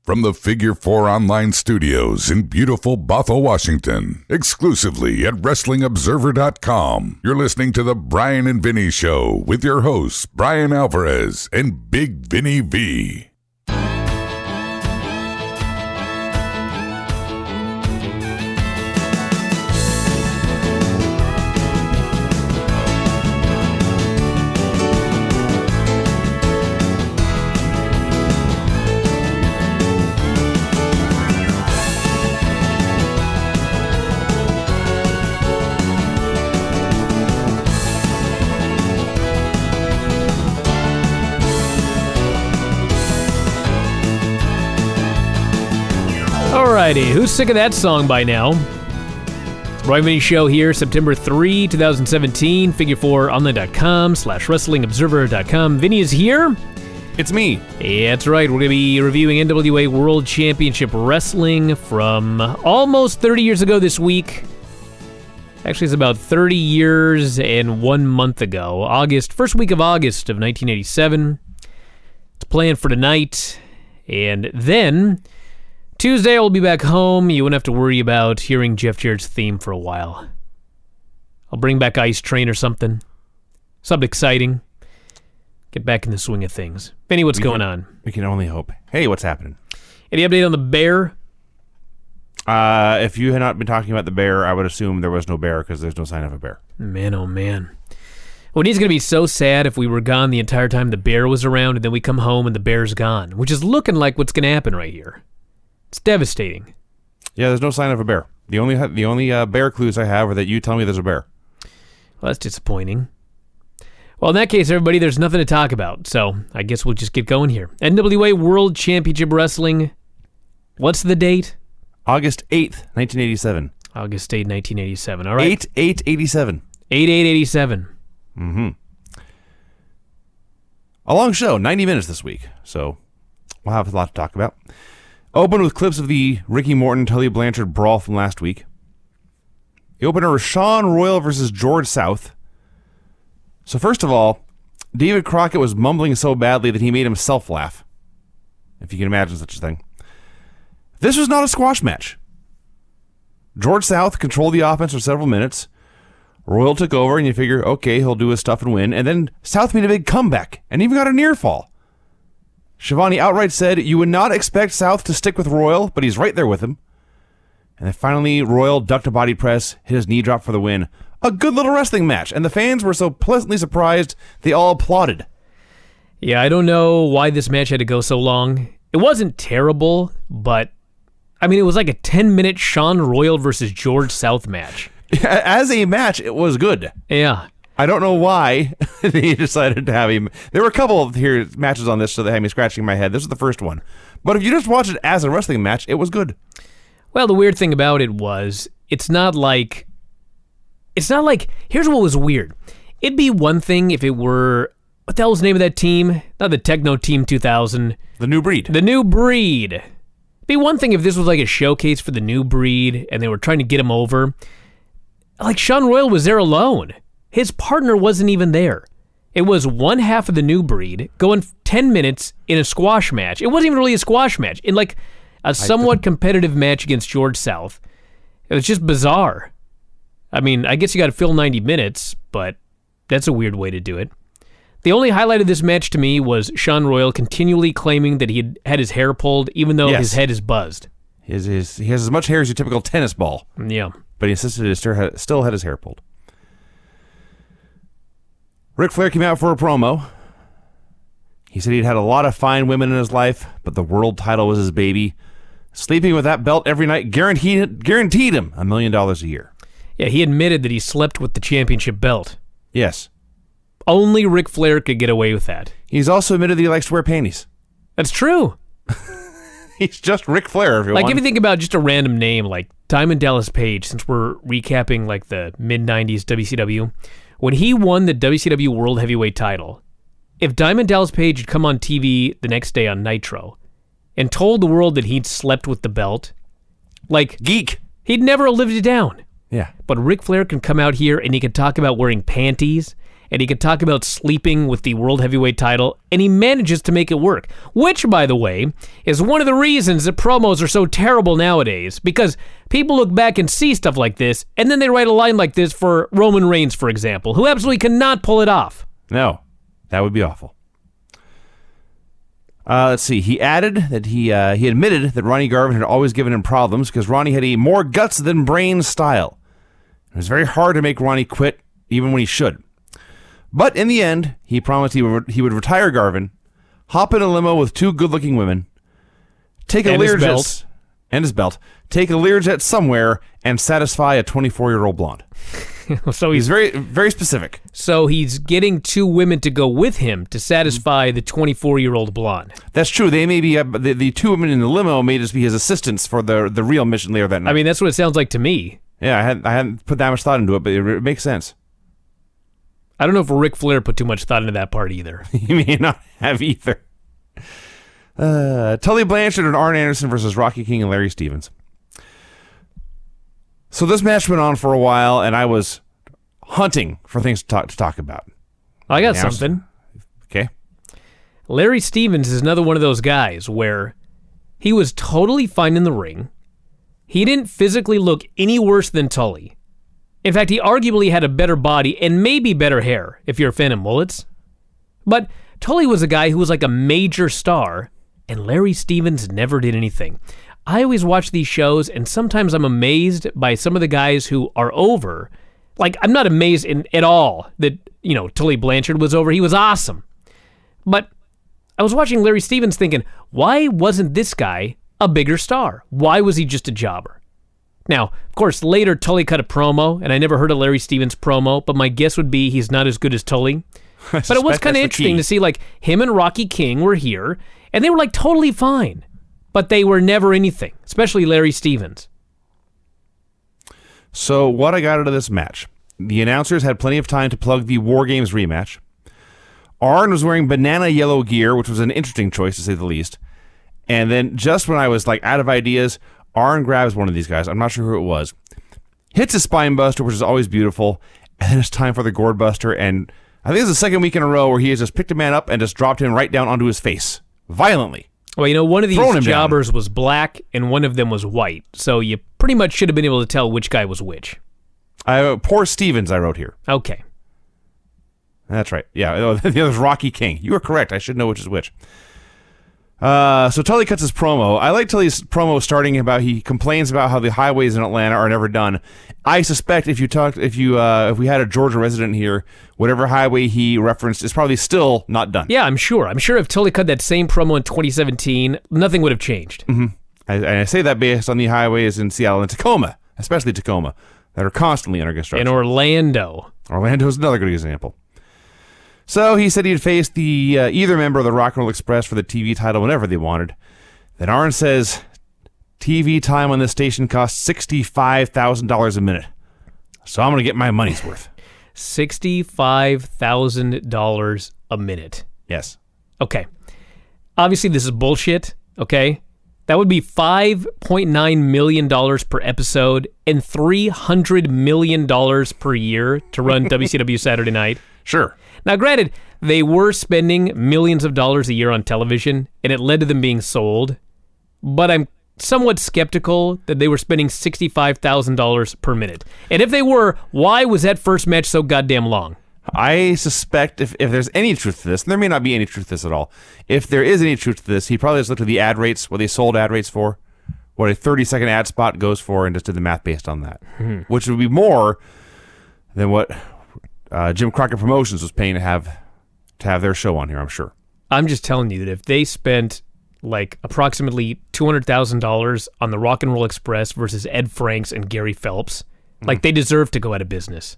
From the Figure 4 Online Studios in beautiful Bothell, Washington, exclusively at WrestlingObserver.com, you're listening to The Bryan and Vinny Show with your hosts, Bryan Alvarez and Big Vinny V. Alrighty, who's sick of that song by now? Bryan Vinny Show here, September 3, 2017, figure4online.com/wrestlingobserver.com. Vinny is here. It's me. Yeah, that's right. We're going to be reviewing NWA World Championship Wrestling from almost 30 years ago this week. Actually, it's about 30 years and 1 month ago. First week of August of 1987. It's planned for tonight. And then Tuesday, I'll be back home. You won't have to worry about hearing Jeff Jarrett's theme for a while. I'll bring back Ice Train or something. Something exciting. Get back in the swing of things. Vinny, what's going on? We can only hope. Hey, what's happening? Any update on the Bear? If you had not been talking about the Bear, I would assume there was no bear because there's no sign of a bear. Man, oh man. Well, he's going to be so sad if we were gone the entire time the Bear was around and then we come home and the Bear's gone, which is looking like what's going to happen right here. It's devastating. Yeah, there's no sign of a bear. The only bear clues I have are that you tell me there's a bear. Well, that's disappointing. Well, in that case, everybody, there's nothing to talk about, so I guess we'll just get going here. NWA World Championship Wrestling. What's the date? August 8th, 1987. August 8th, 1987. All right. 8/8/87. 8/8/87. Mm-hmm. A long show, 90 minutes this week, so we'll have a lot to talk about. Open with clips of the Ricky Morton, Tully Blanchard brawl from last week. The opener was Sean Royal versus George South. So first of all, David Crockett was mumbling so badly that he made himself laugh, if you can imagine such a thing. This was not a squash match. George South controlled the offense for several minutes. Royal took over, and you figure, okay, he'll do his stuff and win. And then South made a big comeback, and even got a near fall. Shivani outright said, you would not expect South to stick with Royal, but he's right there with him. And then finally, Royal ducked a body press, hit his knee drop for the win. A good little wrestling match, and the fans were so pleasantly surprised, they all applauded. Yeah, I don't know why this match had to go so long. It wasn't terrible, but, I mean, it was like a 10-minute Sean Royal versus George South match. As a match, it was good. Yeah. I don't know why they decided to have him. There were a couple of matches on this, so they had me scratching my head. This was the first one. But if you just watch it as a wrestling match, it was good. Well, the weird thing about it was, it's not like, here's what was weird. It'd be one thing if it were, what the hell was the name of that team? Not the Techno Team 2000. The New Breed. The New Breed. It'd be one thing if this was like a showcase for the New Breed, and they were trying to get him over. Like, Sean Royal was there alone. His partner wasn't even there. It was one half of the New Breed going 10 minutes in a squash match. It wasn't even really a squash match. In like a somewhat competitive match against George South. It was just bizarre. I mean, I guess you got to fill 90 minutes, but that's a weird way to do it. The only highlight of this match to me was Sean Royal continually claiming that he had his hair pulled, even though his head is buzzed. He has as much hair as your typical tennis ball. Yeah. But he insisted he still had his hair pulled. Ric Flair came out for a promo. He said he'd had a lot of fine women in his life, but the world title was his baby. Sleeping with that belt every night guaranteed him $1 million a year. Yeah, he admitted that he slept with the championship belt. Yes. Only Ric Flair could get away with that. He's also admitted that he likes to wear panties. That's true. He's just Ric Flair, everyone. Like, if you think about just a random name like Diamond Dallas Page, since we're recapping like the mid-90s WCW, when he won the WCW World Heavyweight title, if Diamond Dallas Page had come on TV the next day on Nitro and told the world that he'd slept with the belt, like, geek, he'd never have lived it down. Yeah. But Ric Flair can come out here and he can talk about wearing panties and he could talk about sleeping with the World Heavyweight title, and he manages to make it work. Which, by the way, is one of the reasons that promos are so terrible nowadays, because people look back and see stuff like this, and then they write a line like this for Roman Reigns, for example, who absolutely cannot pull it off. No, that would be awful. Let's see. He added that he admitted that Ronnie Garvin had always given him problems because Ronnie had a more guts than brains style. It was very hard to make Ronnie quit, even when he should. But in the end, he promised he would retire Garvin, hop in a limo with 2 good-looking women, take a Learjet and his belt, take a Learjet somewhere, and satisfy a 24-year-old blonde. So he's very, very specific. So he's getting 2 women to go with him to satisfy the 24-year-old blonde. That's true. They may be the 2 women in the limo may just be his assistants for the real mission later that night. I mean, that's what it sounds like to me. Yeah, I hadn't put that much thought into it, but it makes sense. I don't know if Ric Flair put too much thought into that part either. He may not have either. Tully Blanchard and Arn Anderson versus Rocky King and Larry Stevens. So this match went on for a while, and I was hunting for things to talk about. I got something. Okay. Larry Stevens is another one of those guys where he was totally fine in the ring. He didn't physically look any worse than Tully. In fact, he arguably had a better body and maybe better hair, if you're a fan of mullets. But Tully was a guy who was like a major star, and Larry Stevens never did anything. I always watch these shows, and sometimes I'm amazed by some of the guys who are over. Like, I'm not amazed at all that, Tully Blanchard was over. He was awesome. But I was watching Larry Stevens thinking, why wasn't this guy a bigger star? Why was he just a jobber? Now, of course, later Tully cut a promo, and I never heard a Larry Stevens promo, but my guess would be he's not as good as Tully. But it was kind of interesting to see, like, him and Rocky King were here, and they were, like, totally fine. But they were never anything, especially Larry Stevens. So what I got out of this match, the announcers had plenty of time to plug the War Games rematch. Arn was wearing banana yellow gear, which was an interesting choice to say the least. And then just when I was like out of ideas, Arn grabs one of these guys, I'm not sure who it was, hits a spine buster, which is always beautiful, and then it's time for the gourd buster, and I think it's the second week in a row where he has just picked a man up and just dropped him right down onto his face, violently. Well, one of these jobbers was black and one of them was white, so you pretty much should have been able to tell which guy was which. Poor Stevens, I wrote here. Okay. That's right. Yeah, the other's Rocky King. You were correct. I should know which is which. So Tully cuts his promo. I like Tully's promo starting about he complains about how the highways in Atlanta are never done. I suspect if we had a Georgia resident here, whatever highway he referenced is probably still not done. Yeah, I'm sure. I'm sure if Tully cut that same promo in 2017, nothing would have changed. Mm-hmm. I say that based on the highways in Seattle and Tacoma, especially Tacoma, that are constantly under construction. In Orlando. Orlando's another good example. So he said he'd face the either member of the Rock and Roll Express for the TV title whenever they wanted. Then Arn says TV time on this station costs $65,000 a minute. So I'm going to get my money's worth. $65,000 a minute. Yes. Okay. Obviously, this is bullshit, okay? That would be $5.9 million per episode and $300 million per year to run WCW Saturday Night. Sure. Now, granted, they were spending millions of dollars a year on television, and it led to them being sold, but I'm somewhat skeptical that they were spending $65,000 per minute. And if they were, why was that first match so goddamn long? I suspect if there's any truth to this, and there may not be any truth to this at all, if there is any truth to this, he probably just looked at the ad rates, what they sold ad rates for, what a 30-second ad spot goes for, and just did the math based on that, which would be more than what Jim Crockett Promotions was paying to have their show on here, I'm sure. I'm just telling you that if they spent like approximately $200,000 on the Rock and Roll Express versus Ed Franks and Gary Phelps, like they deserve to go out of business.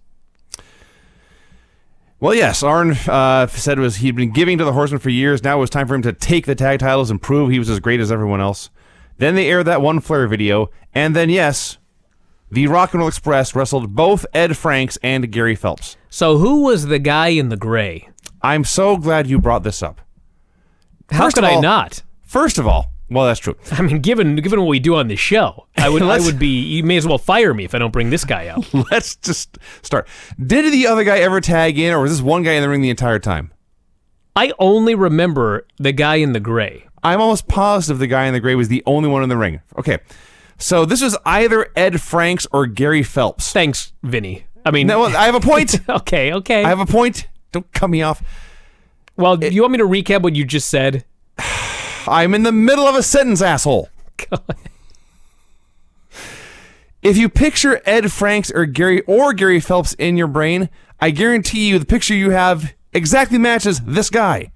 Well, yes, Arn said he'd been giving to the Horsemen for years. Now it was time for him to take the tag titles and prove he was as great as everyone else. Then they aired that one Flair video, and then, yes, the Rock and Roll Express wrestled both Ed Franks and Gary Phelps. So who was the guy in the gray? I'm so glad you brought this up. How could I not? First of all, well, that's true. I mean, given what we do on this show, I would be. You may as well fire me if I don't bring this guy out. Let's just start. Did the other guy ever tag in, or was this one guy in the ring the entire time? I only remember the guy in the gray. I'm almost positive the guy in the gray was the only one in the ring. Okay, so this was either Ed Franks or Gary Phelps. Thanks, Vinny. I mean, No, I have a point. okay. I have a point. Don't cut me off. Well, you want me to recap what you just said? I'm in the middle of a sentence, asshole. God. If you picture Ed Franks or Gary Phelps in your brain, I guarantee you the picture you have exactly matches this guy.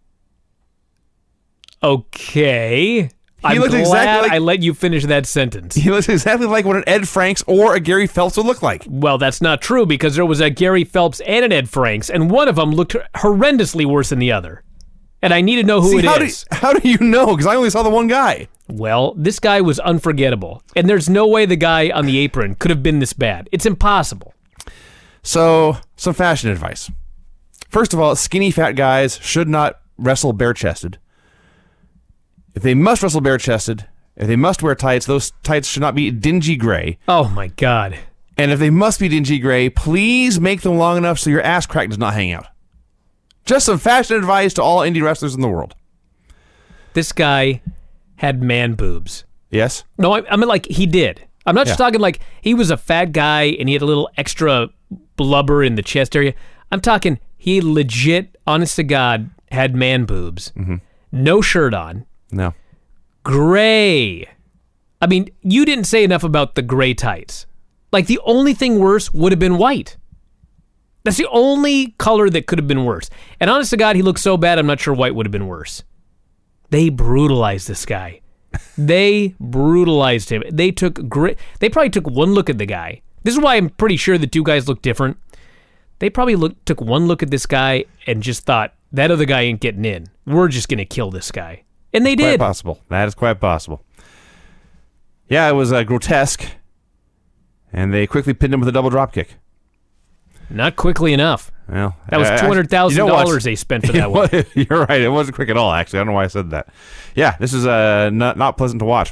Okay. I'm looked glad exactly like- I let you finish that sentence. He looks exactly like what an Ed Franks or a Gary Phelps would look like. Well, that's not true because there was a Gary Phelps and an Ed Franks, and one of them looked horrendously worse than the other. And I need to know who it is. How do you know? Because I only saw the one guy. Well, this guy was unforgettable, and there's no way the guy on the apron could have been this bad. It's impossible. So, some fashion advice. First of all, skinny fat guys should not wrestle bare-chested. If they must wrestle bare-chested, if they must wear tights, those tights should not be dingy gray. Oh, my God. And if they must be dingy gray, please make them long enough so your ass crack does not hang out. Just some fashion advice to all indie wrestlers in the world. This guy had man boobs. Yes? No, I mean, like, he did. I'm not just talking like he was a fat guy and he had a little extra blubber in the chest area. I'm talking he legit, honest to God, had man boobs. Mm-hmm. No shirt on. No. Gray. I mean, you didn't say enough about the gray tights. Like, the only thing worse would have been white. That's the only color that could have been worse. And honest to God, he looked so bad, I'm not sure white would have been worse. They brutalized this guy. They brutalized him. They probably took one look at the guy. This is why I'm pretty sure the two guys look different. They probably took one look at this guy and just thought, that other guy ain't getting in. We're just going to kill this guy. And they did. Quite possible. That is quite possible. Yeah, it was grotesque. And they quickly pinned him with a double drop kick. Not quickly enough. Well, that was $200,000 they spent for that one. You're right. It wasn't quick at all, actually. I don't know why I said that. Yeah, this is not pleasant to watch.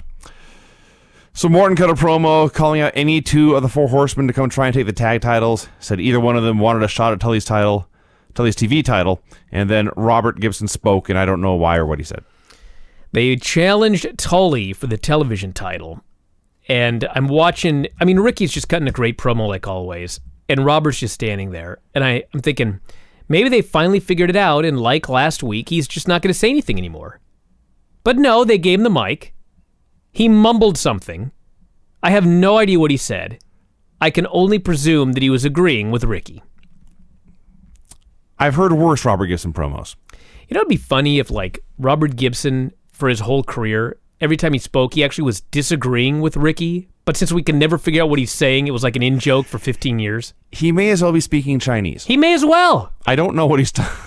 So Morton cut a promo calling out any two of the Four Horsemen to come try and take the tag titles. Said either one of them wanted a shot at Tully's TV title. And then Robert Gibson spoke, and I don't know why or what he said. They challenged Tully for the television title. And I'm watching, I mean, Ricky's just cutting a great promo like always. And Robert's just standing there. And I'm thinking, maybe they finally figured it out, and like last week, he's just not going to say anything anymore. But no, they gave him the mic. He mumbled something. I have no idea what he said. I can only presume that he was agreeing with Ricky. I've heard worse Robert Gibson promos. You know, it'd be funny if, like, Robert Gibson, for his whole career, every time he spoke, he actually was disagreeing with Ricky. But since we can never figure out what he's saying, it was like an in-joke for 15 years. He may as well be speaking Chinese. He may as well. I don't know what he's talking.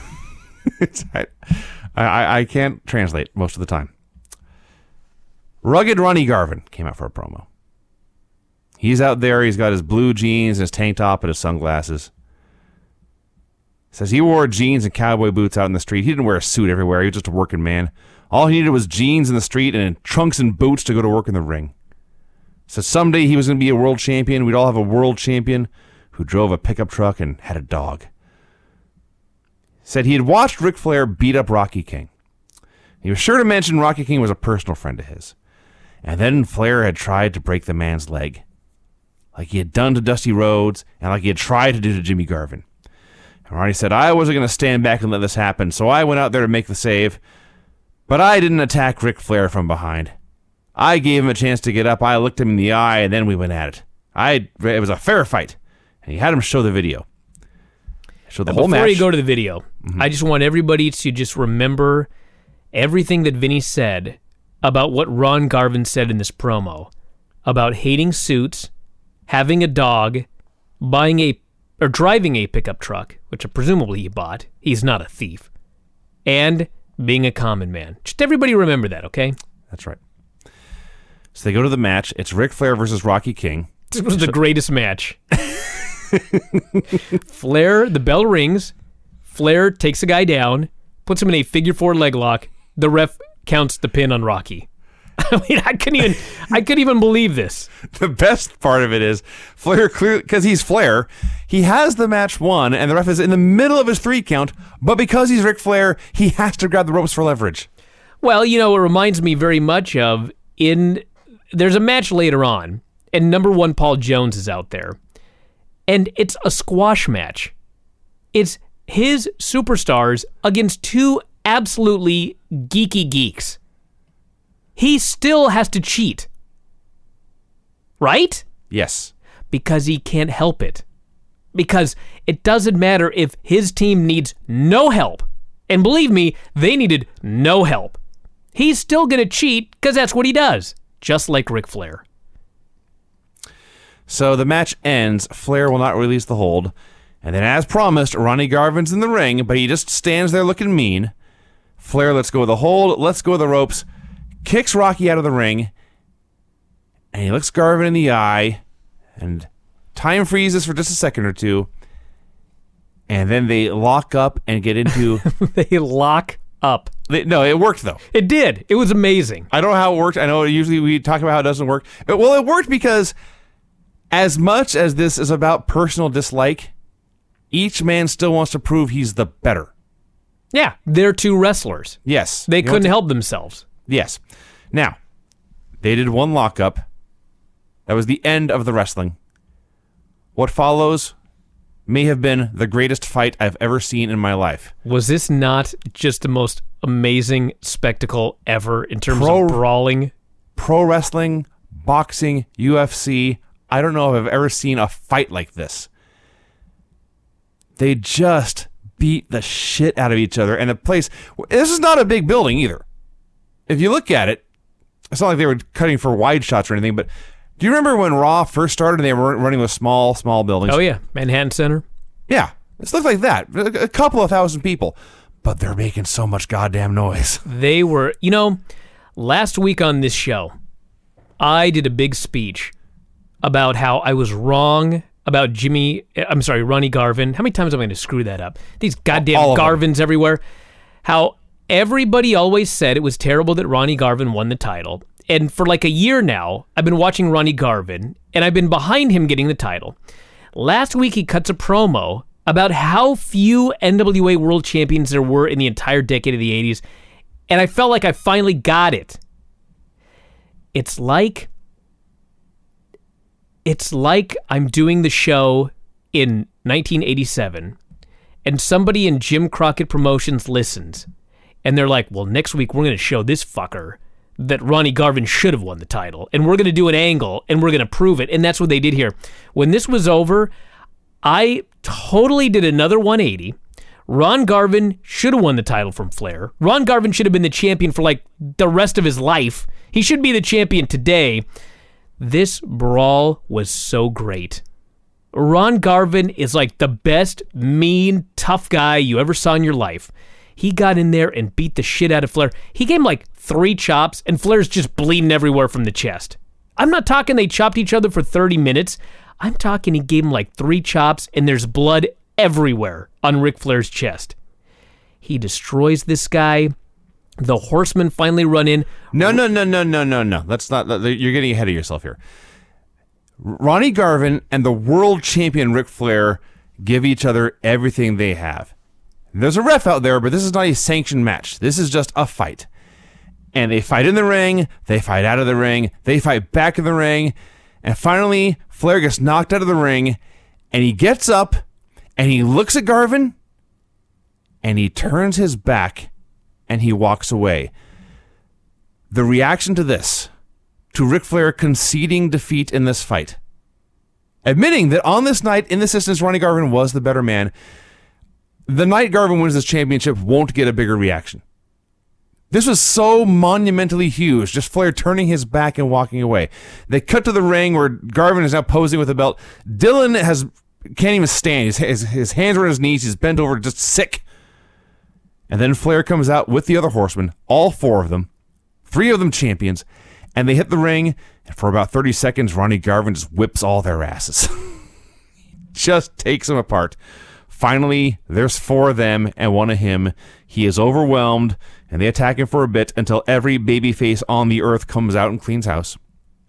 I can't translate most of the time. Rugged Ronnie Garvin came out for a promo. He's out there. He's got his blue jeans, his tank top, and his sunglasses. Says he wore jeans and cowboy boots out in the street. He didn't wear a suit everywhere. He was just a working man. All he needed was jeans in the street and trunks and boots to go to work in the ring. Said someday he was going to be a world champion. We'd all have a world champion who drove a pickup truck and had a dog. Said he had watched Ric Flair beat up Rocky King. He was sure to mention Rocky King was a personal friend of his. And then Flair had tried to break the man's leg, like he had done to Dusty Rhodes and like he had tried to do to Jimmy Garvin. And Ronnie said, I wasn't going to stand back and let this happen, so I went out there to make the save. But I didn't attack Ric Flair from behind. I gave him a chance to get up. I looked him in the eye, and then we went at it. It was a fair fight. And he had him show the video. Show the whole match. Before you go to the video, I just want everybody to just remember everything that Vinny said about what Ron Garvin said in this promo about hating suits, having a dog, driving a pickup truck, which presumably he bought. He's not a thief. And being a common man. Just everybody remember that, okay? That's right. So they go to the match. It's Ric Flair versus Rocky King. This was the greatest match. Flair, the bell rings. Flair takes a guy down, puts him in a figure four leg lock. The ref counts the pin on Rocky. I mean, I couldn't even believe this. The best part of it is Flair, clearly, because he's Flair, he has the match won, and the ref is in the middle of his 3 count, but because he's Ric Flair, he has to grab the ropes for leverage. Well, it reminds me very much of there's a match later on, and number 1 Paul Jones is out there, and it's a squash match. It's his superstars against 2 absolutely geeky geeks. He still has to cheat. Right? Yes. Because he can't help it. Because it doesn't matter if his team needs no help. And believe me, they needed no help. He's still going to cheat because that's what he does. Just like Ric Flair. So the match ends. Flair will not release the hold. And then as promised, Ronnie Garvin's in the ring, but he just stands there looking mean. Flair lets go of the hold, lets go of the ropes, kicks Rocky out of the ring, and he looks Garvin in the eye, and time freezes for just a second or two, and then they lock up and get into... They lock up. No, it worked, though. It did. It was amazing. I don't know how it worked. I know usually we talk about how it doesn't work. Well, it worked because as much as this is about personal dislike, each man still wants to prove he's the better. Yeah, they're 2 wrestlers. Yes. They couldn't help themselves. Yes. Now, they did 1 lockup. That was the end of the wrestling. What follows may have been the greatest fight I've ever seen in my life. Was this not just the most amazing spectacle ever in terms of brawling? Pro wrestling, boxing, UFC. I don't know if I've ever seen a fight like this. They just beat the shit out of each other. And the place, this is not a big building either. If you look at it, it's not like they were cutting for wide shots or anything, but do you remember when Raw first started and they were running with small buildings? Oh, yeah. Manhattan Center. Yeah. It looked like that. A couple of thousand people. But they're making so much goddamn noise. They were, last week on this show, I did a big speech about how I was wrong about Ronnie Garvin. How many times am I going to screw that up? These goddamn Garvins everywhere. How everybody always said it was terrible that Ronnie Garvin won the title. And for like a year now, I've been watching Ronnie Garvin, and I've been behind him getting the title. Last week, he cuts a promo about how few NWA World Champions there were in the entire decade of the 80s, and I felt like I finally got it. It's like I'm doing the show in 1987, and somebody in Jim Crockett Promotions listens, and they're like, well, next week we're going to show this fucker that Ronnie Garvin should have won the title, and we're going to do an angle, and we're going to prove it, and that's what they did here. When this was over, I totally did another 180. Ron Garvin should have won the title from Flair. Ron Garvin should have been the champion for like the rest of his life. He should be the champion today. This brawl was so great. Ron Garvin is like the best, mean, tough guy you ever saw in your life. He got in there and beat the shit out of Flair. He gave him like 3 chops, and Flair's just bleeding everywhere from the chest. I'm not talking they chopped each other for 30 minutes. I'm talking he gave him like 3 chops, and there's blood everywhere on Ric Flair's chest. He destroys this guy. The Horsemen finally run in. No. That's not. You're getting ahead of yourself here. Ronnie Garvin and the world champion Ric Flair give each other everything they have. There's a ref out there, but this is not a sanctioned match. This is just a fight. And they fight in the ring, they fight out of the ring, they fight back in the ring, and finally, Flair gets knocked out of the ring, and he gets up, and he looks at Garvin, and he turns his back, and he walks away. The reaction to this, to Ric Flair conceding defeat in this fight, admitting that on this night, in this instance, Ronnie Garvin was the better man, the night Garvin wins this championship won't get a bigger reaction. This was so monumentally huge, just Flair turning his back and walking away. They cut to the ring where Garvin is now posing with the belt. Dylan can't even stand. His hands are on his knees. He's bent over, just sick. And then Flair comes out with the other Horsemen, all 4 of them, 3 of them champions, and they hit the ring, and for about 30 seconds, Ronnie Garvin just whips all their asses. Just takes them apart. Finally, there's 4 of them and 1 of him. He is overwhelmed. and they attack him for a bit until every babyface on the earth comes out and cleans house.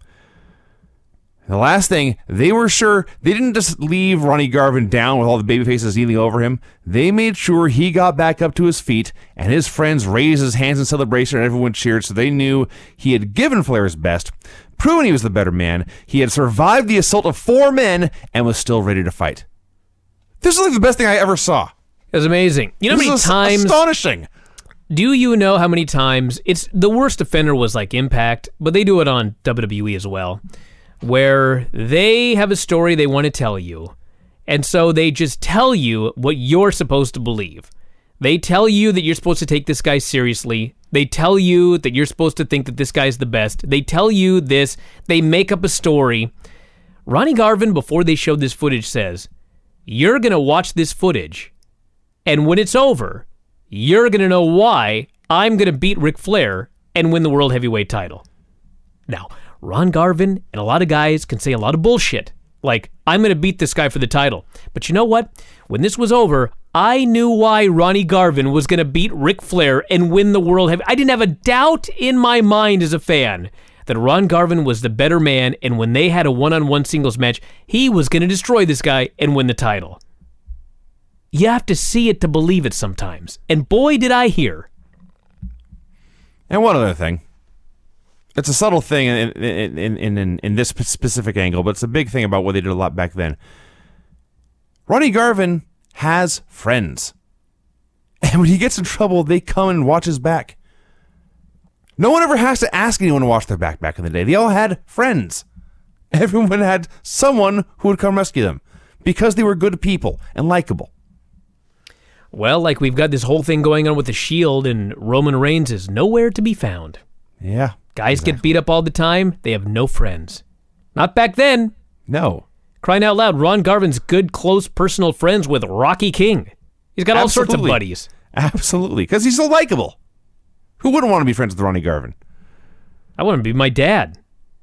The last thing, they were sure they didn't just leave Ronnie Garvin down with all the babyfaces kneeling over him. They made sure he got back up to his feet, and his friends raised his hands in celebration, and everyone cheered, so they knew he had given Flair his best, proven he was the better man. He had survived the assault of 4 men and was still ready to fight. This is like the best thing I ever saw. It was amazing. You know how many times... Astonishing. Do you know how many times... It's the worst offender was like Impact, but they do it on WWE as well, where they have a story they want to tell you, and so they just tell you what you're supposed to believe. They tell you that you're supposed to take this guy seriously. They tell you that you're supposed to think that this guy's the best. They tell you this. They make up a story. Ronnie Garvin, before they showed this footage, says, you're going to watch this footage, and when it's over, you're going to know why I'm going to beat Ric Flair and win the World Heavyweight title. Now, Ron Garvin and a lot of guys can say a lot of bullshit, like, I'm going to beat this guy for the title. But you know what? When this was over, I knew why Ronnie Garvin was going to beat Ric Flair and win the World Heavyweight. I didn't have a doubt in my mind as a fan that Ron Garvin was the better man, and when they had a one-on-one singles match, he was going to destroy this guy and win the title. You have to see it to believe it sometimes. And boy, did I hear. And one other thing. It's a subtle thing in this specific angle, but it's a big thing about what they did a lot back then. Ronnie Garvin has friends. And when he gets in trouble, they come and watch his back. No one ever has to ask anyone to watch their back in the day. They all had friends. Everyone had someone who would come rescue them because they were good people and likable. Well, like we've got this whole thing going on with the Shield, and Roman Reigns is nowhere to be found. Yeah. Guys get beat up all the time. They have no friends. Not back then. No. Crying out loud, Ron Garvin's good, close, personal friends with Rocky King. He's got all sorts of buddies. Absolutely, because he's so likable. Who wouldn't want to be friends with Ronnie Garvin? I want to be my dad.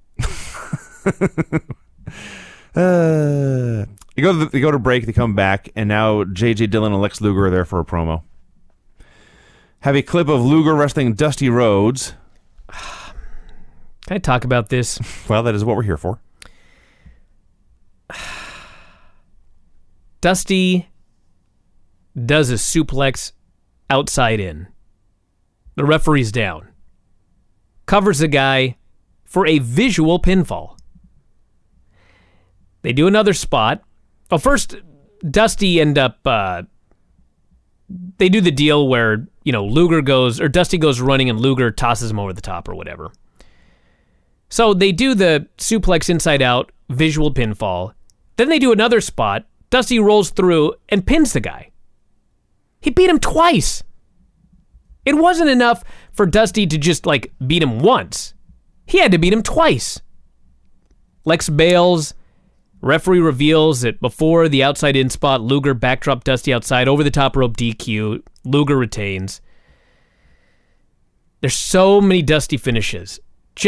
They go to break, they come back, and now J.J. Dillon and Lex Luger are there for a promo. Have a clip of Luger wrestling Dusty Rhodes. Can I talk about this? Well, that is what we're here for. Dusty does a suplex outside in. The referee's down. Covers the guy for a visual pinfall. They do another spot. Well, first, Dusty end up... they do the deal where, Dusty goes running and Luger tosses him over the top or whatever. So they do the suplex inside out, visual pinfall. Then they do another spot. Dusty rolls through and pins the guy. He beat him twice. It wasn't enough for Dusty to just, beat him once. He had to beat him twice. Lex bails. Referee reveals that before the outside in spot, Luger backdropped Dusty outside, over the top rope DQ. Luger retains. There's so many Dusty finishes.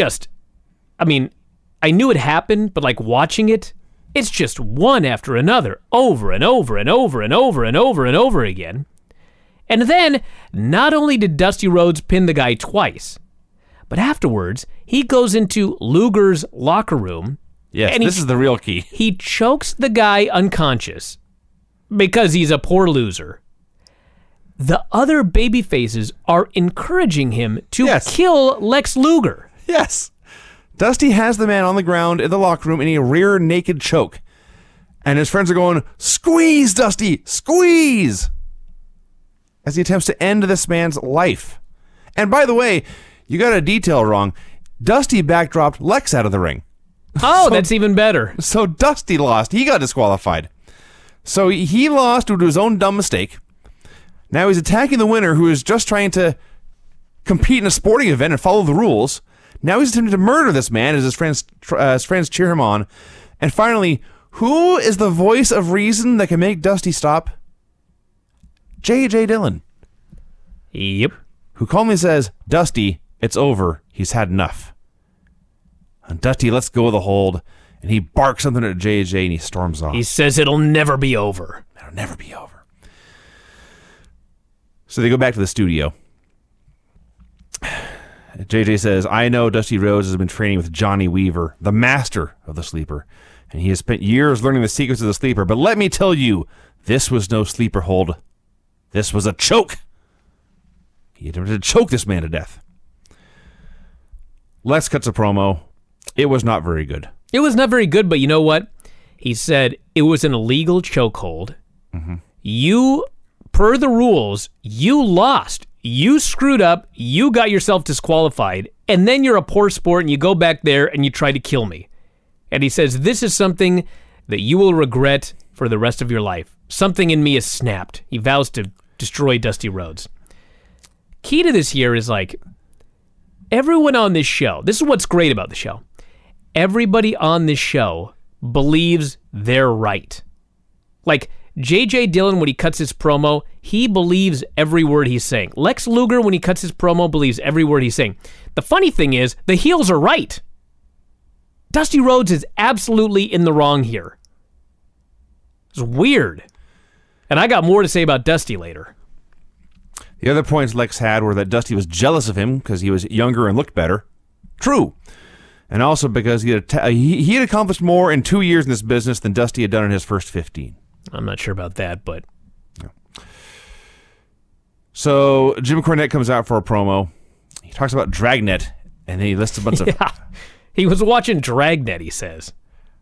I knew it happened, but watching it, it's just one after another, over and over and over and over and over and over again. And then, not only did Dusty Rhodes pin the guy twice, but afterwards, he goes into Luger's locker room. Yes, this is the real key. He chokes the guy unconscious because he's a poor loser. The other babyfaces are encouraging him to kill Lex Luger. Yes. Dusty has the man on the ground in the locker room in a rear naked choke. And his friends are going, "Squeeze, Dusty, squeeze!" as he attempts to end this man's life. And by the way, you got a detail wrong. Dusty backdropped Lex out of the ring. Oh, that's even better. So Dusty lost. He got disqualified. So he lost due to his own dumb mistake. Now he's attacking the winner, who is just trying to compete in a sporting event and follow the rules. Now he's attempting to murder this man as his friends cheer him on. And finally, who is the voice of reason that can make Dusty stop? J.J. Dillon. Yep. Who calmly says, "Dusty, it's over. He's had enough." And Dusty lets go of the hold, and he barks something at J.J. and he storms off. He says it'll never be over. It'll never be over. So they go back to the studio. JJ says, I know Dusty Rhodes has been training with Johnny Weaver, the master of the sleeper, and he has spent years learning the secrets of the sleeper. But let me tell you, this was no sleeper hold. This was a choke. He attempted to choke this man to death. Lex cuts a promo. It was not very good. It was not very good, but you know what? He said it was an illegal chokehold. You, per the rules, you lost. You screwed up. You got yourself disqualified. And then you're a poor sport and you go back there and you try to kill me. And he says, this is something that you will regret for the rest of your life. Something in me is snapped. He vows to destroy Dusty Rhodes. Key to this here is like, everyone on this show, this is what's great about the show. Everybody on this show believes they're right. Like, J.J. Dillon, when he cuts his promo, he believes every word he's saying. Lex Luger, when he cuts his promo, believes every word he's saying. The funny thing is, the heels are right. Dusty Rhodes is absolutely in the wrong here. It's weird. And I got more to say about Dusty later. The other points Lex had were that Dusty was jealous of him because he was younger and looked better. True. And also because he had accomplished more in 2 years in this business than Dusty had done in his first 15. I'm not sure about that, but... Yeah. So Jim Cornette comes out for a promo. He talks about Dragnet, and then he lists a bunch of... He was watching Dragnet, he says.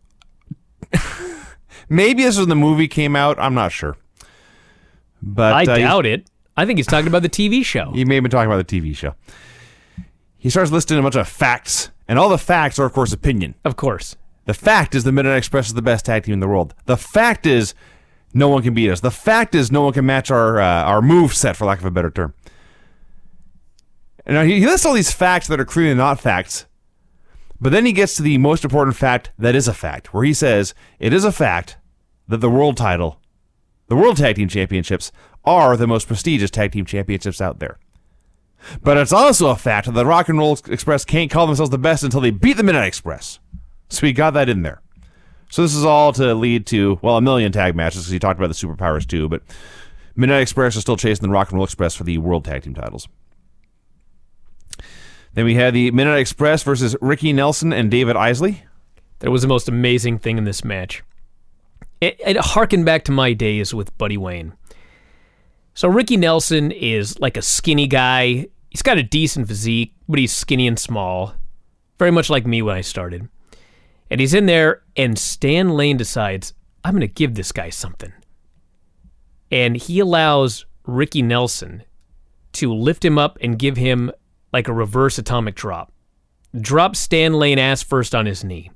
Maybe this was when the movie came out. I'm not sure. But I doubt it. I think he's talking about the TV show. He may have been talking about the TV show. He starts listing a bunch of facts, and all the facts are, of course, opinion. Of course. The fact is the Midnight Express is the best tag team in the world. The fact is no one can beat us. The fact is no one can match our move set, for lack of a better term. And now he lists all these facts that are clearly not facts, but then he gets to the most important fact that is a fact, where he says it is a fact that the world title, the World Tag Team Championships, are the most prestigious tag team championships out there. But it's also a fact that the Rock and Roll Express can't call themselves the best until they beat the Midnight Express. So he got that in there. So this is all to lead to, well, a million tag matches, because he talked about the Superpowers too, but Midnight Express is still chasing the Rock and Roll Express for the World Tag Team titles. Then we had the Midnight Express versus Ricky Nelson and David Isley. That was the most amazing thing in this match. It harkened back to my days with Buddy Wayne. So Ricky Nelson is like a skinny guy. He's got a decent physique, but he's skinny and small. Very much like me when I started. And he's in there, and Stan Lane decides, I'm going to give this guy something. And he allows Ricky Nelson to lift him up and give him like a reverse atomic drop. Drop Stan Lane ass first on his knee.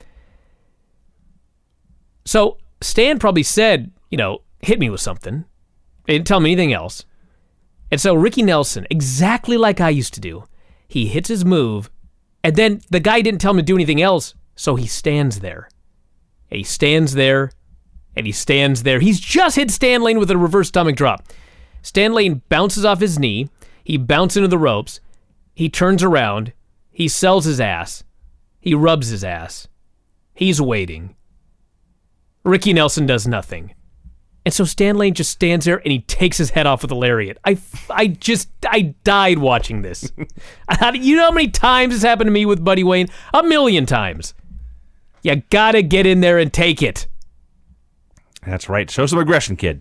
So Stan probably said, hit me with something. He didn't tell me anything else. And so Ricky Nelson, exactly like I used to do, he hits his move, and then the guy didn't tell him to do anything else, so he stands there. And he stands there, and he stands there. He's just hit Stan Lane with a reverse atomic drop. Stan Lane bounces off his knee, he bounces into the ropes, he turns around, he sells his ass, he rubs his ass, he's waiting. Ricky Nelson does nothing. And so Stan Lane just stands there and he takes his head off with a lariat. I died watching this. You know how many times this happened to me with Buddy Wayne? 1,000,000 times. You gotta get in there and take it. That's right. Show some aggression, kid.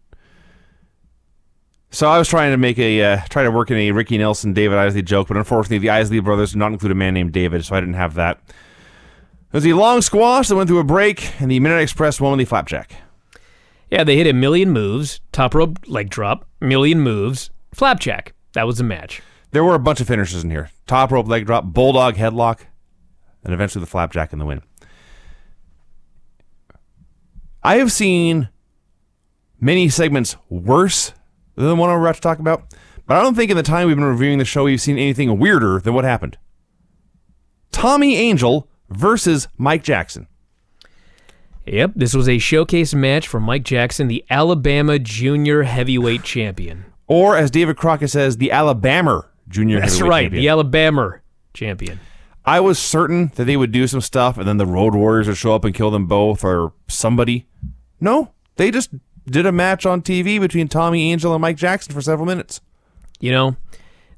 So I was trying to work in a Ricky Nelson, David Isley joke, but unfortunately the Isley brothers did not include a man named David, so I didn't have that. There was a long squash that went through a break, and the Midnight Express won with the flapjack. Yeah, they hit 1,000,000 moves, top rope leg drop, 1,000,000 moves, flapjack. That was the match. There were a bunch of finishes in here. Top rope leg drop, bulldog headlock, and eventually the flapjack in the win. I have seen many segments worse than the one I'm about to talk about, but I don't think in the time we've been reviewing the show we've seen anything weirder than what happened. Tommy Angel versus Mike Jackson. Yep, this was a showcase match for Mike Jackson, the Alabama Junior Heavyweight Champion. Or, as David Crockett says, the Alabama Junior Heavyweight Champion. That's right, the Alabama Champion. I was certain that they would do some stuff and then the Road Warriors would show up and kill them both or somebody. No, they just did a match on TV between Tommy Angel and Mike Jackson for several minutes.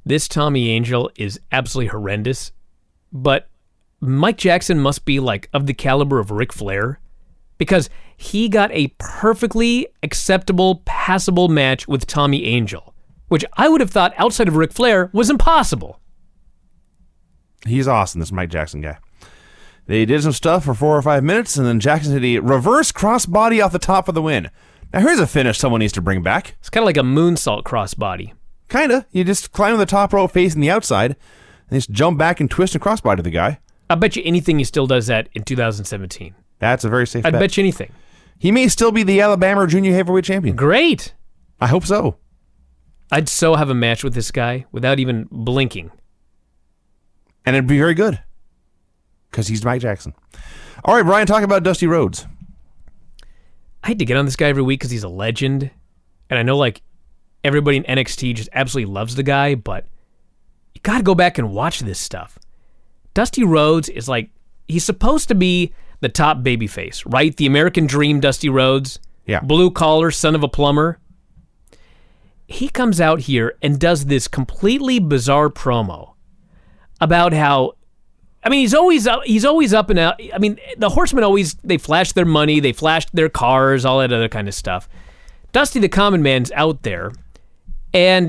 this Tommy Angel is absolutely horrendous, but Mike Jackson must be like of the caliber of Ric Flair, because he got a perfectly acceptable, passable match with Tommy Angel, which I would have thought outside of Ric Flair was impossible. He's awesome, this Mike Jackson guy. They did some stuff for 4 or 5 minutes, and then Jackson did a reverse crossbody off the top for the win. Now here's a finish someone needs to bring back. It's kind of like a moonsault crossbody. Kinda. You just climb the top rope facing the outside, and just jump back and twist and crossbody the guy. I bet you anything he still does that in 2017. That's a very safe bet. I'd bet you anything. He may still be the Alabama Junior Heavyweight Champion. Great. I hope so. I'd so have a match with this guy without even blinking. And it'd be very good. Because he's Mike Jackson. All right, Brian, talk about Dusty Rhodes. I hate to get on this guy every week because he's a legend. And I know, like, everybody in NXT just absolutely loves the guy, but you got to go back and watch this stuff. Dusty Rhodes is like, he's supposed to be the top babyface, right? The American Dream Dusty Rhodes. Yeah. Blue collar, son of a plumber. He comes out here and does this completely bizarre promo about how, I mean, he's always up and out. I mean, the Horsemen they flash their money, they flash their cars, all that other kind of stuff. Dusty the Common Man's out there, and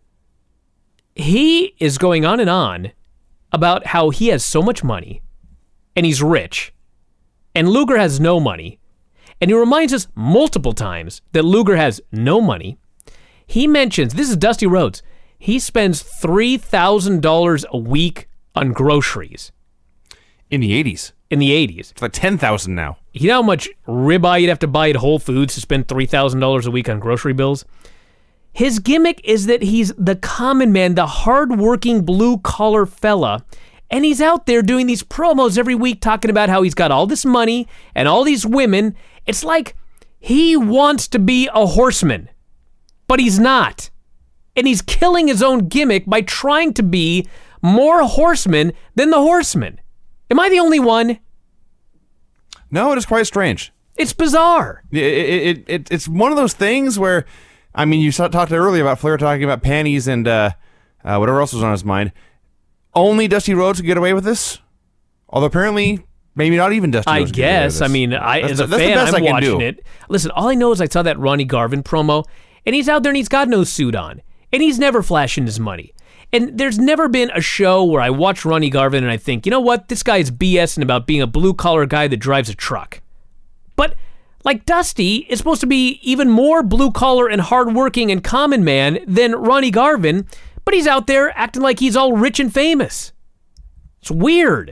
he is going on and on about how he has so much money, and he's rich, and Luger has no money, and he reminds us multiple times that Luger has no money. He mentions, this is Dusty Rhodes, he spends $3,000 a week on groceries. In the 80s. In the 80s. It's like $10,000 now. You know how much ribeye you'd have to buy at Whole Foods to spend $3,000 a week on grocery bills? His gimmick is that he's the common man, the hard-working blue-collar fella, and he's out there doing these promos every week talking about how he's got all this money and all these women. It's like he wants to be a horseman, but he's not. And he's killing his own gimmick by trying to be more horseman than the Horseman. Am I the only one? No, it is quite strange. It's bizarre. It's one of those things where, I mean, you talked earlier about Flair talking about panties and whatever else was on his mind. Only Dusty Rhodes could get away with this? Although apparently, maybe not even Dusty Rhodes. I guess. I mean, as a fan, I'm watching it. Listen, all I know is I saw that Ronnie Garvin promo, and he's out there and he's got no suit on. And he's never flashing his money. And there's never been a show where I watch Ronnie Garvin and I think, you know what, this guy's BSing about being a blue-collar guy that drives a truck. But, like, Dusty is supposed to be even more blue-collar and hard-working and common man than Ronnie Garvin, but he's out there acting like he's all rich and famous. It's weird.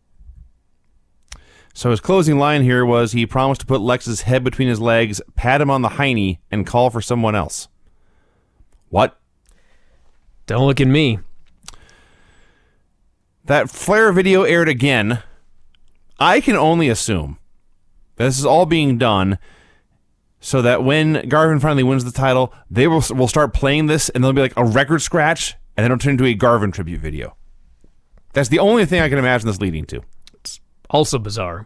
So his closing line here was he promised to put Lex's head between his legs, pat him on the hiney, and call for someone else. What? Don't look at me. That Flair video aired again. I can only assume this is all being done so that when Garvin finally wins the title, they will start playing this, and there'll be like a record scratch, and then it'll turn into a Garvin tribute video. That's the only thing I can imagine this leading to. It's also bizarre.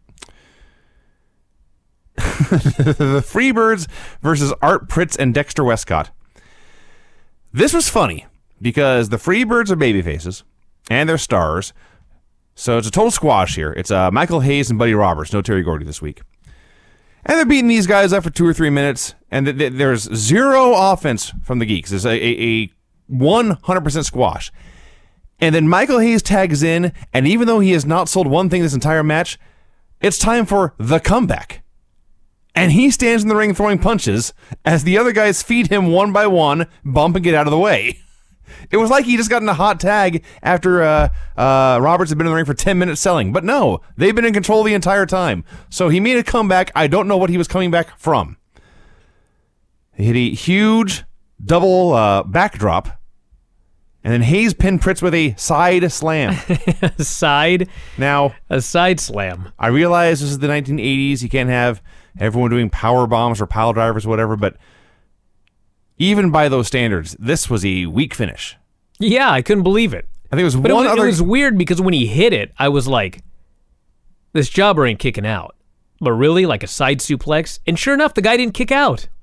The Freebirds versus Art Pritz and Dexter Westcott. This was funny because the Freebirds are babyfaces and they're stars. So it's a total squash here. It's Michael Hayes and Buddy Roberts, no Terry Gordy this week. And they're beating these guys up for 2 or 3 minutes, and there's zero offense from the Geeks. It's a 100% squash. And then Michael Hayes tags in, and even though he has not sold one thing this entire match, it's time for the comeback. And he stands in the ring throwing punches as the other guys feed him one by one, bump and get out of the way. It was like he just got in a hot tag after Roberts had been in the ring for 10 minutes selling. But no, they've been in control the entire time. So he made a comeback. I don't know what he was coming back from. He hit a huge double backdrop. And then Hayes pinned Pritz with a side slam. A side slam. I realize this is the 1980s. You can't have everyone doing power bombs or pile drivers or whatever, but even by those standards, this was a weak finish. Yeah, I couldn't believe it. I think it was It was weird because when he hit it, I was like, this jobber ain't kicking out. But really, like a side suplex? And sure enough, the guy didn't kick out.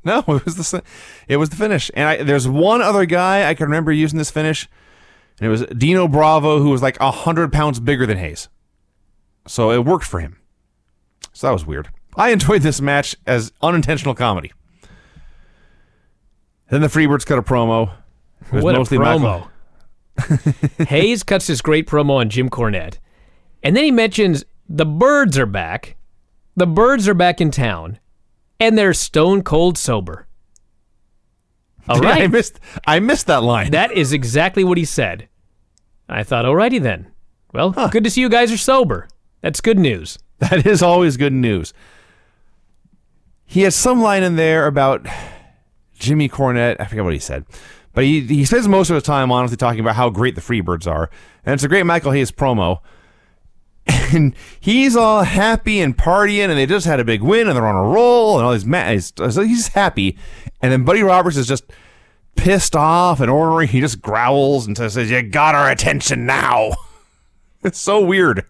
No, it was the finish. And there's one other guy I can remember using this finish, and it was Dino Bravo, who was like 100 pounds bigger than Hayes. So it worked for him. So that was weird. I enjoyed this match as unintentional comedy. Then the Freebirds cut a promo. It was what mostly a promo. Hayes cuts this great promo on Jim Cornette. And then he mentions the Birds are back. The Birds are back in town. And they're stone cold sober. All right. I missed that line. That is exactly what he said. I thought, alrighty then. Well, good to see you guys are sober. That's good news. That is always good news. He has some line in there about Jimmy Cornette. I forget what he said. But he spends most of his time honestly talking about how great the Freebirds are. And it's a great Michael Hayes promo. And he's all happy and partying, and they just had a big win, and they're on a roll, and all these he's happy. And then Buddy Roberts is just pissed off and ornery. He just growls and says, "You got our attention now." It's so weird.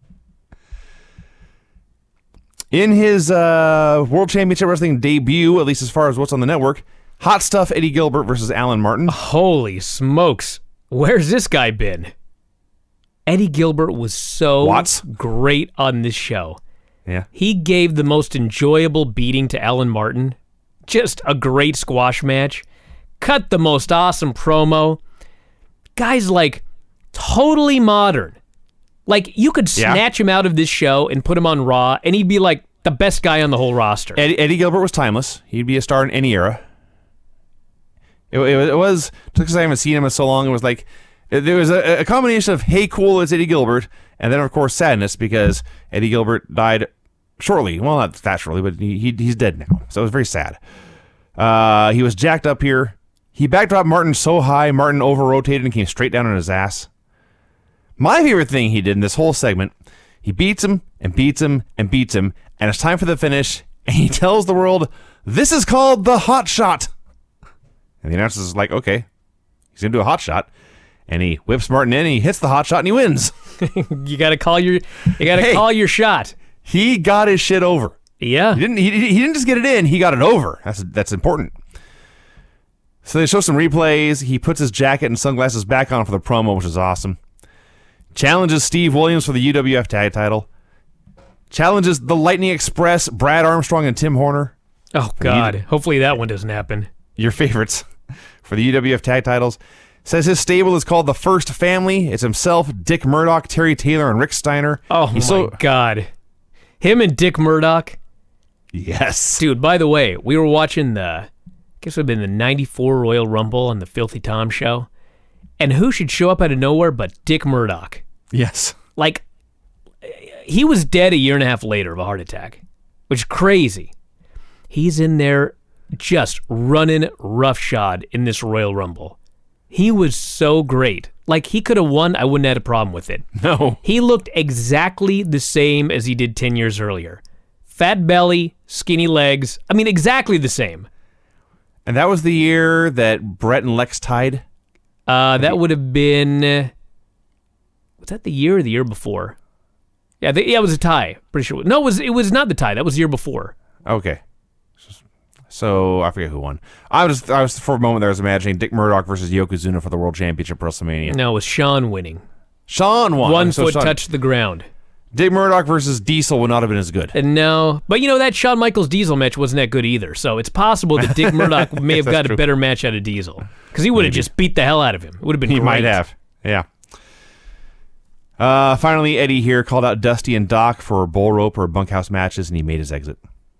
In his World Championship Wrestling debut, at least as far as what's on the network, Hot Stuff Eddie Gilbert versus Alan Martin. Holy smokes. Where's this guy been? Eddie Gilbert was so great on this show. Yeah. He gave the most enjoyable beating to Alan Martin. Just a great squash match. Cut the most awesome promo. Guy's like totally modern. Like you could snatch him out of this show and put him on Raw and he'd be like the best guy on the whole roster. Eddie Gilbert was timeless. He'd be a star in any era. It was, because I haven't seen him in so long, it was like, there was a combination of, hey, cool, it's Eddie Gilbert, and then, of course, sadness, because Eddie Gilbert died shortly. Well, not that shortly, but he's dead now. So it was very sad. He was jacked up here. He backdropped Martin so high, Martin over-rotated and came straight down on his ass. My favorite thing he did in this whole segment, he beats him and beats him and beats him, and it's time for the finish, and he tells the world, this is called the hot shot. And the announcer is like, okay, he's going to do a hot shot. And he whips Martin in, and he hits the hot shot, and he wins. You got to call your shot. He got his shit over. Yeah. He didn't just get it in, he got it over. That's important. So they show some replays. He puts his jacket and sunglasses back on for the promo, which is awesome. Challenges Steve Williams for the UWF tag title. Challenges the Lightning Express, Brad Armstrong and Tim Horner. Oh, God. Hopefully that one doesn't happen. Your favorites for the UWF tag titles. Says his stable is called the First Family. It's himself, Dick Murdoch, Terry Taylor, and Rick Steiner. Oh, my God. Him and Dick Murdoch? Yes. Dude, by the way, we were watching I guess it would have been the 94 Royal Rumble on the Filthy Tom show. And who should show up out of nowhere but Dick Murdoch? Yes. Like, he was dead a year and a half later of a heart attack, which is crazy. He's in there just running roughshod in this Royal Rumble. He was so great. Like, he could have won. I wouldn't have had a problem with it. No. He looked exactly the same as he did 10 years earlier. Fat belly, skinny legs. I mean, exactly the same. And that was the year that Brett and Lex tied? That would have been... was that the year or the year before? Yeah, it was a tie. Pretty sure. No, it was not the tie. That was the year before. Okay. So I forget who won. I was for a moment there, I was imagining Dick Murdoch versus Yokozuna for the World Championship WrestleMania. No, it was Shawn winning. Shawn won. One foot touched the ground. Dick Murdoch versus Diesel would not have been as good. No, but that Shawn Michaels Diesel match wasn't that good either. So it's possible that Dick Murdoch may have got a better match out of Diesel because he would have just beat the hell out of him. It would have been. He great. might have. Yeah. Finally, Eddie here called out Dusty and Doc for bull rope or bunkhouse matches, and he made his exit.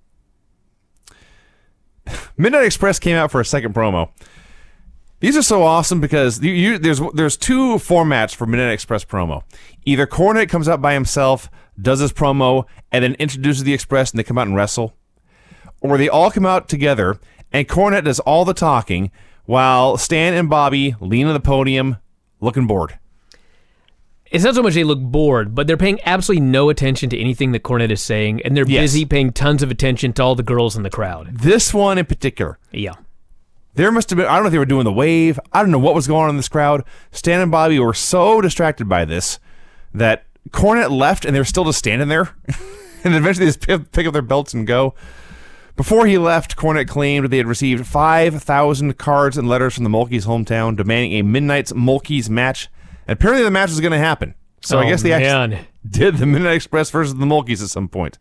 Midnight Express came out for a second promo. These are so awesome because there's two formats for Midnight Express promo. Either Cornette comes out by himself, does his promo, and then introduces the Express and they come out and wrestle. Or they all come out together and Cornette does all the talking while Stan and Bobby lean on the podium looking bored. It's not so much they look bored, but they're paying absolutely no attention to anything that Cornette is saying, and they're busy paying tons of attention to all the girls in the crowd. This one in particular. Yeah. There must have been, I don't know if they were doing the wave, I don't know what was going on in this crowd. Stan and Bobby were so distracted by this that Cornette left and they were still just standing there. And eventually they just pick up their belts and go. Before he left, Cornette claimed they had received 5,000 cards and letters from the Mulkeys' hometown demanding a Midnight's Mulkeys match. And apparently the match was going to happen. So I guess they actually did the Midnight Express versus the Mulkeys at some point.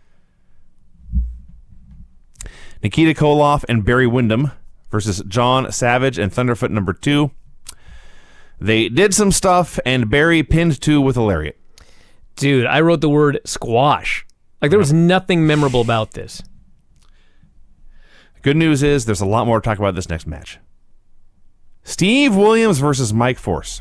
Nikita Koloff and Barry Windham versus John Savage and Thunderfoot number 2. They did some stuff, and Barry pinned 2 with a lariat. Dude, I wrote the word squash. Like, there was nothing memorable about this. Good news is there's a lot more to talk about this next match. Steve Williams versus Mike Force.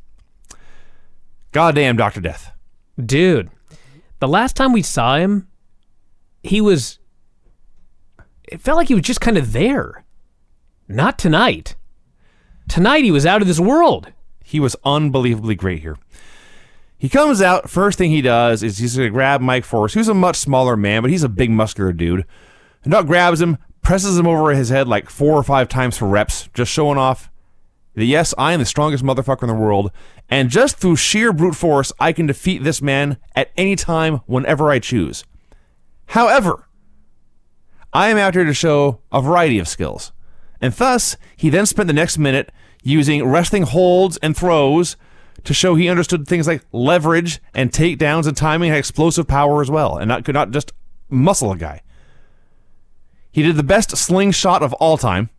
Goddamn Dr. Death. Dude, the last time we saw him, it felt like he was just kind of there. Not tonight. Tonight he was out of this world. He was unbelievably great here. He comes out, first thing he does is he's going to grab Mike Force, who's a much smaller man, but he's a big muscular dude. And Doc grabs him, presses him over his head like 4 or 5 times for reps, just showing off that, yes, I am the strongest motherfucker in the world, and just through sheer brute force, I can defeat this man at any time, whenever I choose. However, I am out here to show a variety of skills. And thus, he then spent the next minute using wrestling holds and throws to show he understood things like leverage and takedowns and timing and explosive power as well, and could not just muscle a guy. He did the best slingshot of all time.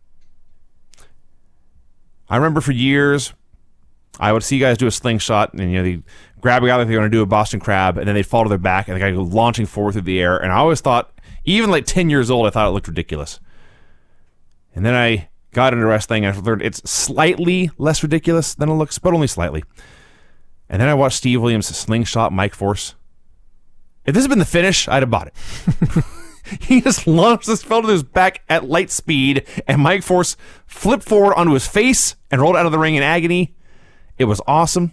I remember for years, I would see guys do a slingshot, and they grab a guy like they're going to do a Boston Crab, and then they'd fall to their back, and the guy go launching forward through the air. And I always thought, even like 10 years old, I thought it looked ridiculous. And then I got into wrestling, and I learned it's slightly less ridiculous than it looks, but only slightly. And then I watched Steve Williams slingshot Mike Force. If this had been the finish, I'd have bought it. He just launched this fell to his back at light speed, and Mike Force flipped forward onto his face and rolled out of the ring in agony. It was awesome.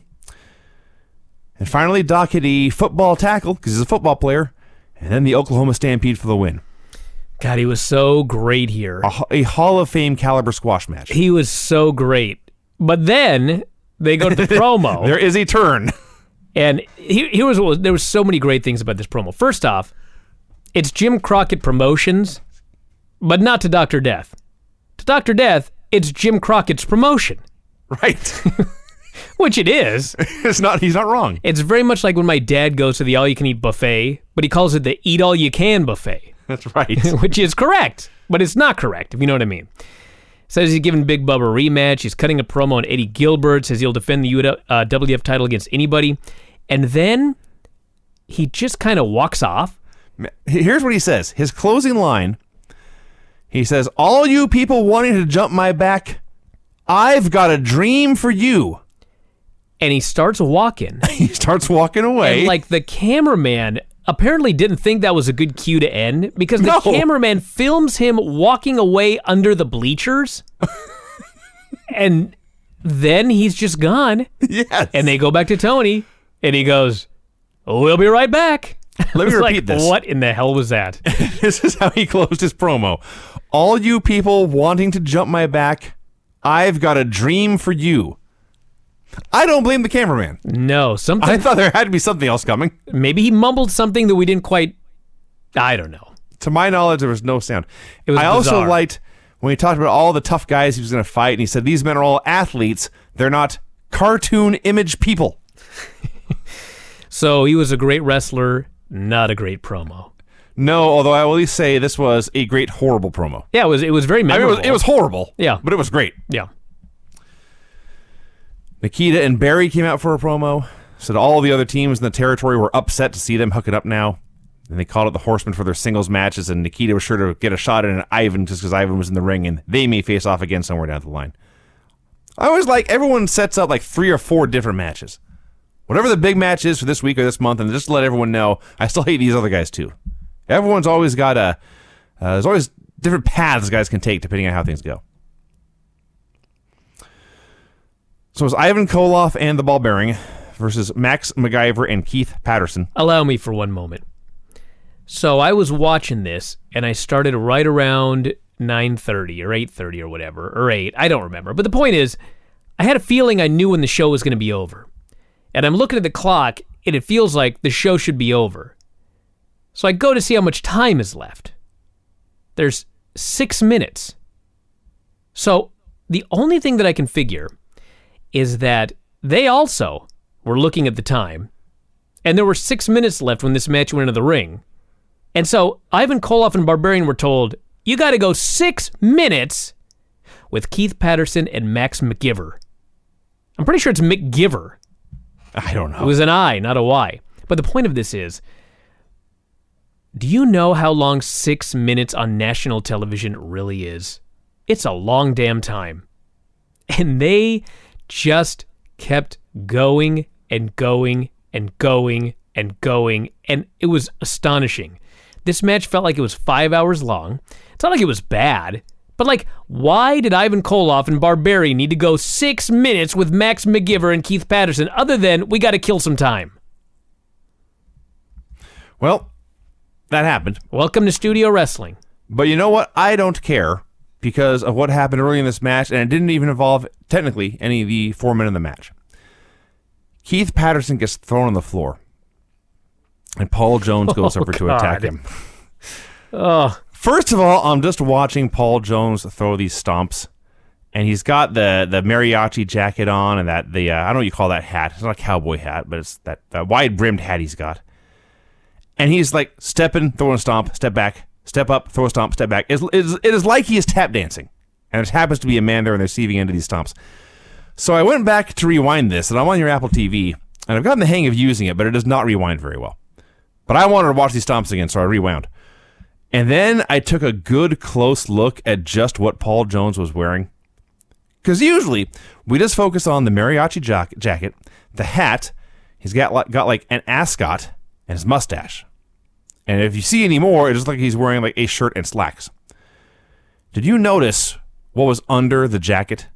And finally, Doc hit a football tackle, because he's a football player, and then the Oklahoma Stampede for the win. God, he was so great here. A Hall of Fame caliber squash match. He was so great. But then they go to the promo. There is a turn. And there was so many great things about this promo. First off, it's Jim Crockett Promotions, but not to Dr. Death. To Dr. Death, it's Jim Crockett's promotion. Right. Which it is. He's not wrong. It's very much like when my dad goes to the all-you-can-eat buffet, but he calls it the eat-all-you-can buffet. That's right. Which is correct, but it's not correct, if you know what I mean. Says he's giving Big Bubba a rematch. He's cutting a promo on Eddie Gilbert. Says he'll defend the WWF title against anybody. And then he just kind of walks off. Here's what he says. His closing line, he says, "All you people wanting to jump my back, I've got a dream for you." And he starts walking. He starts walking away. And like the cameraman apparently didn't think that was a good cue to end, because the cameraman films him walking away under the bleachers. And then he's just gone. Yes. And they go back to Tony, and he goes, "We'll be right back." Let me repeat this. What in the hell was that? This is how he closed his promo. "All you people wanting to jump my back, I've got a dream for you." I don't blame the cameraman. No, something. I thought there had to be something else coming. Maybe he mumbled something that we didn't quite. I don't know. To my knowledge, there was no sound. It was I bizarre. also liked when he talked about all the tough guys he was going to fight, and he said these men are all athletes. They're not cartoon image people. So he was a great wrestler, not a great promo. No, although I will at least say this was a great horrible promo. Yeah, it was very memorable. It was horrible. Yeah, but it was great. Yeah. Nikita and Barry came out for a promo. Said all the other teams in the territory were upset to see them hook it up now. And they called it the Horsemen for their singles matches, and Nikita was sure to get a shot at Ivan just because Ivan was in the ring, and they may face off again somewhere down the line. I always like everyone sets up like 3 or 4 different matches. Whatever the big match is for this week or this month, and just to let everyone know, I still hate these other guys too. Everyone's always got there's always different paths guys can take depending on how things go. So it was Ivan Koloff and the Ball Bearing versus Max MacGyver and Keith Patterson. Allow me for one moment. So I was watching this, and I started right around 9:30 or 8:30 or whatever, or 8. I don't remember. But the point is, I had a feeling I knew when the show was going to be over. And I'm looking at the clock, and it feels like the show should be over. So I go to see how much time is left. there's 6 minutes. So the only thing that I can figure is that they also were looking at the time, and there were 6 minutes left when this match went into the ring. And so Ivan Koloff and Barbarian were told, you got to go 6 minutes with Keith Patterson and Max McGiver. I'm pretty sure it's McGiver. I don't know. It was an I, not a Y. But the point of this is, do you know how long 6 minutes on national television really is? It's a long damn time. And they just kept going and going and going and going, and it was astonishing. This match felt like it was 5 hours long. It's not like it was bad, but like, why did Ivan Koloff and Barbarian need to go 6 minutes with Max McGiver and Keith Patterson other than we got to kill some time? Well, that happened. Welcome to Studio Wrestling. But you know what? I don't care because of what happened early in this match, and it didn't even involve, technically, any of the 4 men in the match. Keith Patterson gets thrown on the floor, and Paul Jones goes over to attack him. Oh. First of all, I'm just watching Paul Jones throw these stomps, and he's got the mariachi jacket on and that I don't know what you call that hat. It's not a cowboy hat, but it's that wide-brimmed hat he's got. And he's like stepping, throwing a stomp, step back, step up, throw a stomp, step back. It is like he is tap dancing, and there happens to be a man there on the receiving end of these stomps. So I went back to rewind this, and I'm on your Apple TV, and I've gotten the hang of using it, but it does not rewind very well. But I wanted to watch these stomps again, so I rewound. And then I took a good close look at just what Paul Jones was wearing. Because usually, we just focus on the mariachi jacket, the hat, he's got like an ascot, and his mustache. And if you see any more, it's just like he's wearing like a shirt and slacks. Did you notice what was under the jacket?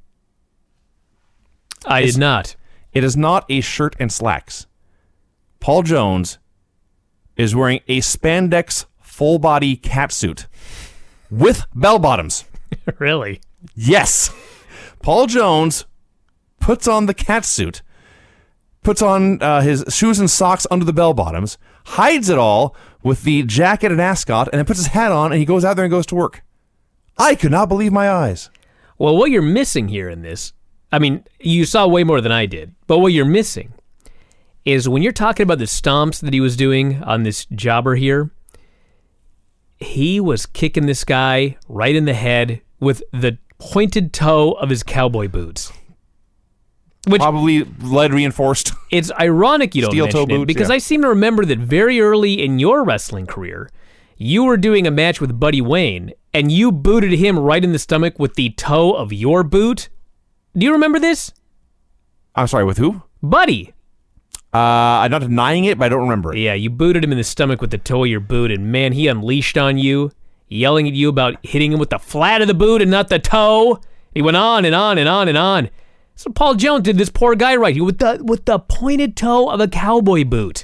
I did not. It is not a shirt and slacks. Paul Jones is wearing a spandex full-body catsuit with bell bottoms. Really? Yes. Paul Jones puts on the catsuit, puts on his shoes and socks under the bell bottoms, hides it all with the jacket and ascot, and then puts his hat on, and he goes out there and goes to work. I could not believe my eyes. Well, what you're missing here in this, I mean, you saw way more than I did, but what you're missing is when you're talking about the stomps that he was doing on this jobber here, he was kicking this guy right in the head with the pointed toe of his cowboy boots. Which, probably lead reinforced. It's ironic you don't Steel toe mention it boots, because yeah. I seem to remember that very early in your wrestling career, you were doing a match with Buddy Wayne, and you booted him right in the stomach with the toe of your boot. Do you remember this? I'm sorry, with who? Buddy. I'm not denying it, but I don't remember it. Yeah, you booted him in the stomach with the toe of your boot, and man, he unleashed on you, yelling at you about hitting him with the flat of the boot and not the toe. He went on and on and on and on. So Paul Jones did this poor guy right here with the pointed toe of a cowboy boot.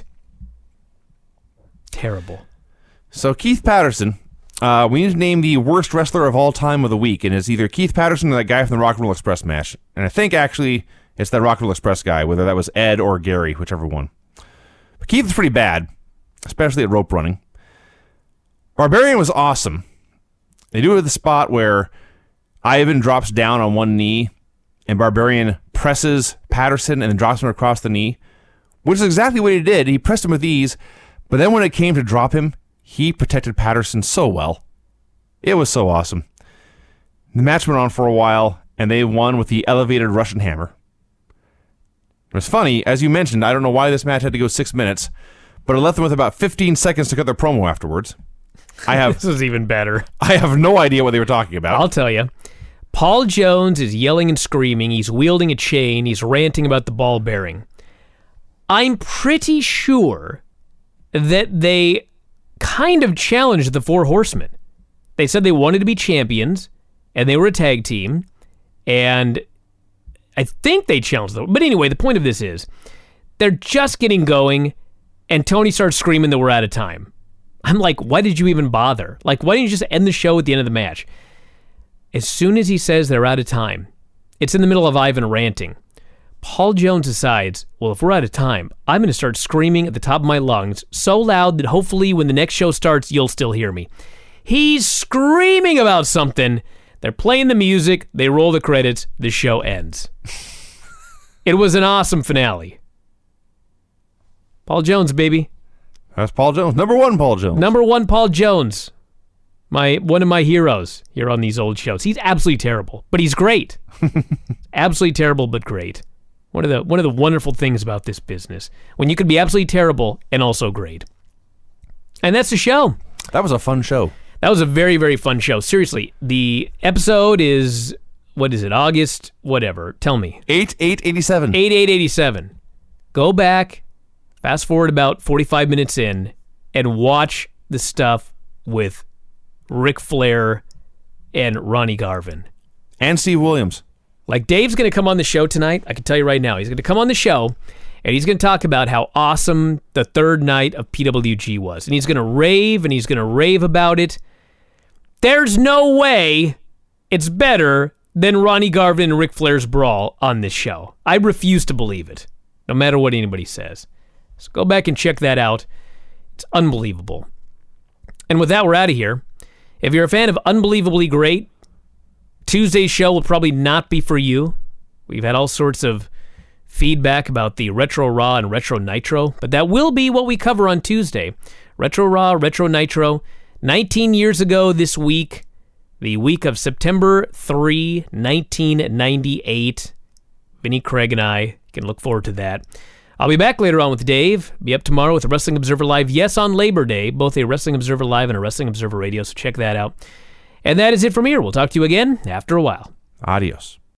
Terrible. So Keith Patterson, we need to name the worst wrestler of all time of the week, and it's either Keith Patterson or that guy from the Rock and Roll Express match. And I think actually it's that Rock and Roll Express guy, whether that was Ed or Gary, whichever one. But Keith is pretty bad, especially at rope running. Barbarian was awesome. They do it at the spot where Ivan drops down on one knee, and Barbarian presses Patterson and then drops him across the knee, which is exactly what he did. He pressed him with ease, but then when it came to drop him, he protected Patterson so well. It was so awesome. The match went on for a while, and they won with the elevated Russian hammer. It was funny, as you mentioned, I don't know why this match had to go 6 minutes, but it left them with about 15 seconds to cut their promo afterwards. This is even better. I have no idea what they were talking about. I'll tell you. Paul Jones is yelling and screaming. He's wielding a chain. He's ranting about the ball bearing. I'm pretty sure that they kind of challenged the Four Horsemen. They said they wanted to be champions, and they were a tag team, and I think they challenged them. But anyway, the point of this is, they're just getting going, and Tony starts screaming that we're out of time. I'm like, why did you even bother? Like, why didn't you just end the show at the end of the match? As soon as he says they're out of time, it's in the middle of Ivan ranting. Paul Jones decides, well, if we're out of time, I'm going to start screaming at the top of my lungs so loud that hopefully when the next show starts, you'll still hear me. He's screaming about something. They're playing the music. They roll the credits. The show ends. It was an awesome finale. Paul Jones, baby. That's Paul Jones. Number one, Paul Jones. Number one, Paul Jones. One of my heroes here on these old shows. He's absolutely terrible, but he's great. Absolutely terrible, but great. One of the wonderful things about this business, when you can be absolutely terrible and also great. And that's the show. That was a fun show. That was a very, very fun show. Seriously, the episode is, what is it, August, whatever. Tell me. 8/8/87. 8/8/87. Go back, fast forward about 45 minutes in, and watch the stuff with Ric Flair and Ronnie Garvin. And Steve Williams. Like, Dave's going to come on the show tonight. I can tell you right now. He's going to come on the show, and he's going to talk about how awesome the third night of PWG was. And he's going to rave about it. There's no way it's better than Ronnie Garvin and Ric Flair's brawl on this show. I refuse to believe it, no matter what anybody says. So go back and check that out. It's unbelievable. And with that, we're out of here. If you're a fan of Unbelievably Great, Tuesday's show will probably not be for you. We've had all sorts of feedback about the Retro Raw and Retro Nitro, but that will be what we cover on Tuesday. Retro Raw, Retro Nitro. 19 years ago this week, the week of September 3, 1998. Vinny Craig and I can look forward to that. I'll be back later on with Dave. Be up tomorrow with a Wrestling Observer Live. Yes, on Labor Day, both a Wrestling Observer Live and a Wrestling Observer Radio, so check that out. And that is it from here. We'll talk to you again after a while. Adios.